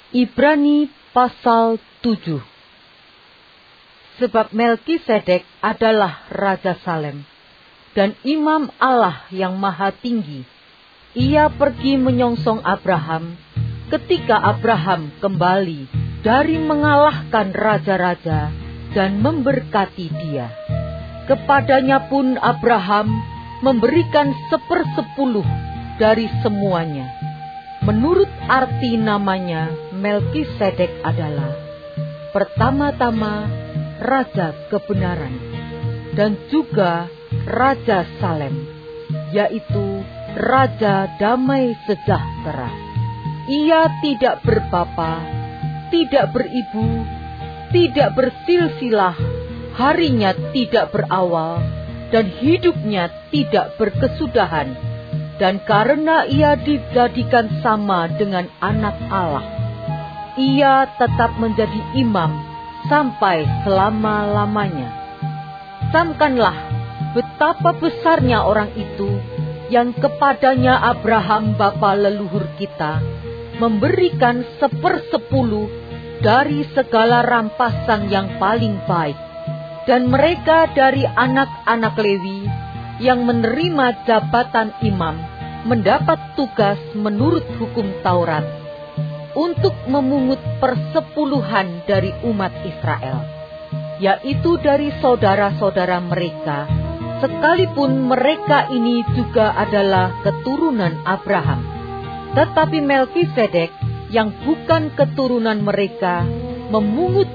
Ibrani pasal 7. Sebab Melkisedek adalah Raja Salem dan Imam Allah yang Maha Tinggi. Ia pergi menyongsong Abraham ketika Abraham kembali dari mengalahkan raja-raja dan memberkati dia. Kepadanya pun Abraham memberikan 1/10 dari semuanya. Menurut arti namanya, Melkisedek adalah pertama-tama Raja Kebenaran dan juga Raja Salem, yaitu Raja Damai Sejahtera. Ia tidak berbapa, tidak beribu, tidak bersilsilah, harinya tidak berawal, dan hidupnya tidak berkesudahan. Dan karena ia dijadikan sama dengan anak Allah, ia tetap menjadi imam sampai selama-lamanya. Camkanlah betapa besarnya orang itu yang kepadanya Abraham bapa leluhur kita memberikan 1/10 dari segala rampasan yang paling baik. Dan mereka dari anak-anak Lewi yang menerima jabatan imam mendapat tugas menurut hukum Taurat untuk memungut 10% dari umat Israel, yaitu dari saudara-saudara mereka, sekalipun mereka ini juga adalah keturunan Abraham. Tetapi Melkisedek yang bukan keturunan mereka memungut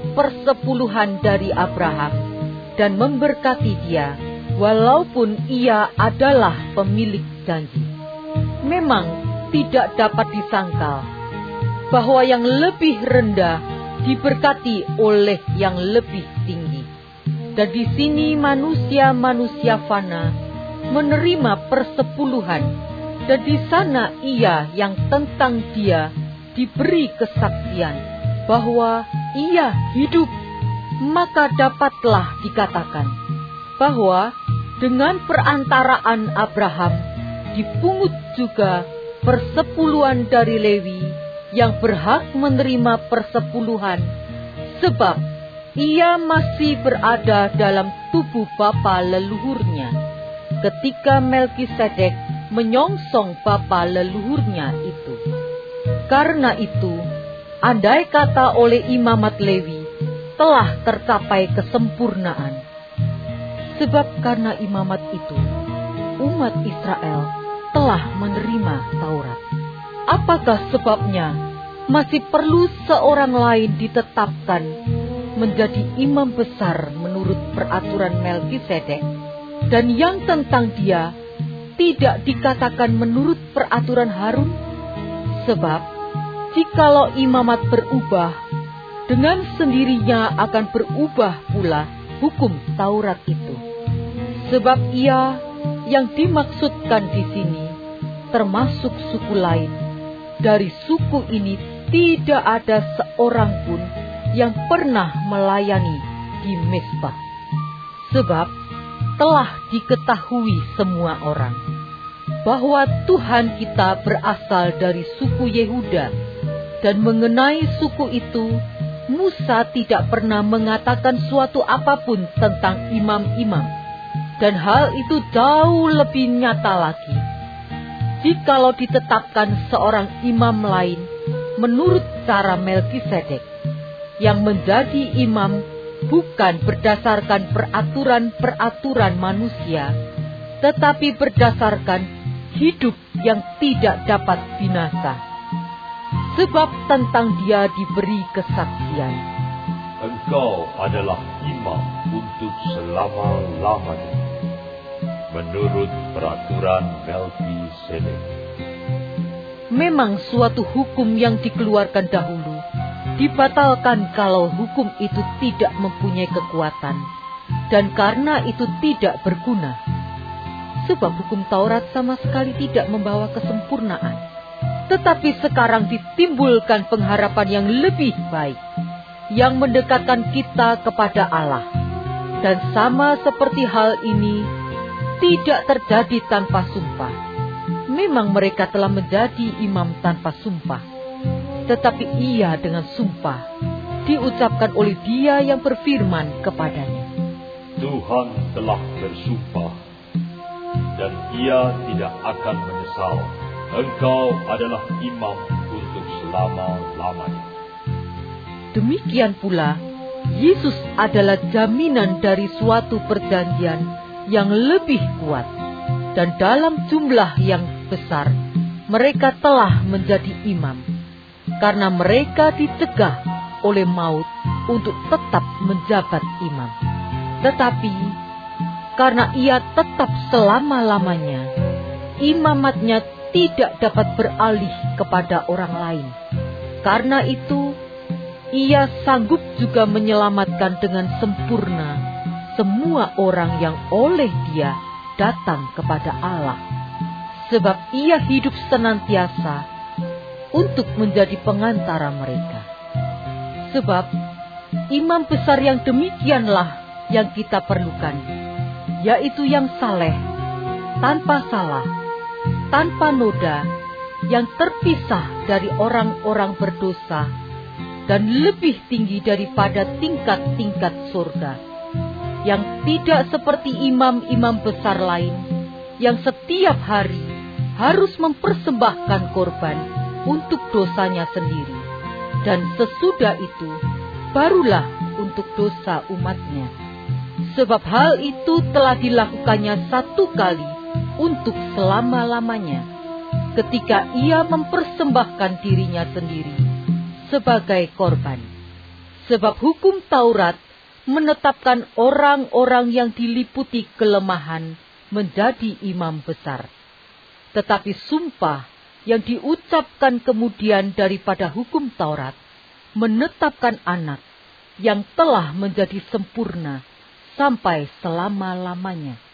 10% dari Abraham dan memberkati dia, walaupun ia adalah pemilik janji. Memang tidak dapat disangkal bahwa yang lebih rendah diberkati oleh yang lebih tinggi. Dan di sini manusia-manusia fana menerima 10%, dan di sana ia yang tentang dia diberi kesaksian bahwa ia hidup. Maka dapatlah dikatakan bahwa dengan perantaraan Abraham dipungut juga 10% dari Lewi yang berhak menerima 10%, sebab ia masih berada dalam tubuh bapa leluhurnya ketika Melkisedek menyongsong bapa leluhurnya itu. Karena itu, andai kata oleh imamat Lewi telah tercapai kesempurnaan. Sebab karena imamat itu, umat Israel telah menerima Taurat. Apakah sebabnya masih perlu seorang lain ditetapkan menjadi imam besar menurut peraturan Melkisedek, dan yang tentang dia tidak dikatakan menurut peraturan Harun? Sebab jikalau imamat berubah, dengan sendirinya akan berubah pula hukum Taurat itu. Sebab ia yang dimaksudkan di sini termasuk suku lain. Dari suku ini tidak ada seorang pun yang pernah melayani di Mezbah. Sebab telah diketahui semua orang bahwa Tuhan kita berasal dari suku Yehuda, dan mengenai suku itu Musa tidak pernah mengatakan suatu apapun tentang imam-imam, dan hal itu jauh lebih nyata lagi jikalau ditetapkan seorang imam lain menurut cara Melkisedek, yang menjadi imam bukan berdasarkan peraturan-peraturan manusia, tetapi berdasarkan hidup yang tidak dapat binasa. Sebab tentang dia diberi kesaksian, engkau adalah imam untuk selama-lamanya, menurut peraturan Melkisedek. Memang suatu hukum yang dikeluarkan dahulu dibatalkan kalau hukum itu tidak mempunyai kekuatan, dan karena itu tidak berguna. Sebab hukum Taurat sama sekali tidak membawa kesempurnaan. Tetapi sekarang ditimbulkan pengharapan yang lebih baik, yang mendekatkan kita kepada Allah. Dan sama seperti hal ini tidak terjadi tanpa sumpah. Memang mereka telah menjadi imam tanpa sumpah. tetapi ia dengan sumpah diucapkan oleh Dia yang berfirman kepadanya, Tuhan telah bersumpah, dan Ia tidak akan menyesal. Engkau adalah imam untuk selama-lamanya. Demikian pula, Yesus adalah jaminan dari suatu perjanjian yang lebih kuat, dan dalam jumlah yang besar, mereka telah menjadi imam, karena mereka dicegah oleh maut untuk tetap menjabat imam. Tetapi, karena ia tetap selama-lamanya, imamatnya tidak dapat beralih kepada orang lain. Karena itu, ia sanggup juga menyelamatkan dengan sempurna semua orang yang oleh Dia datang kepada Allah. Sebab ia hidup senantiasa untuk menjadi pengantara mereka. Sebab imam besar yang demikianlah yang kita perlukan, yaitu yang saleh, tanpa salah, tanpa noda, yang terpisah dari orang-orang berdosa, dan lebih tinggi daripada tingkat-tingkat surga, yang tidak seperti imam-imam besar lain, yang setiap hari harus mempersembahkan korban untuk dosanya sendiri, dan sesudah itu barulah untuk dosa umatnya. Sebab hal itu telah dilakukannya satu kali untuk selama-lamanya, ketika ia mempersembahkan dirinya sendiri sebagai korban. Sebab hukum Taurat menetapkan orang-orang yang diliputi kelemahan menjadi imam besar. Tetapi sumpah yang diucapkan kemudian daripada hukum Taurat menetapkan anak yang telah menjadi sempurna sampai selama-lamanya.